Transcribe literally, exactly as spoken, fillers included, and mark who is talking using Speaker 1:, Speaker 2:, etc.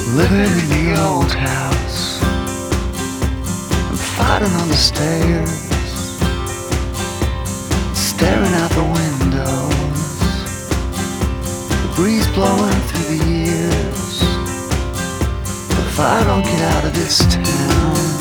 Speaker 1: living in the old house, and fighting on the stairs, staring out the windows, the breeze blowing through the years. If I don't get out of this town,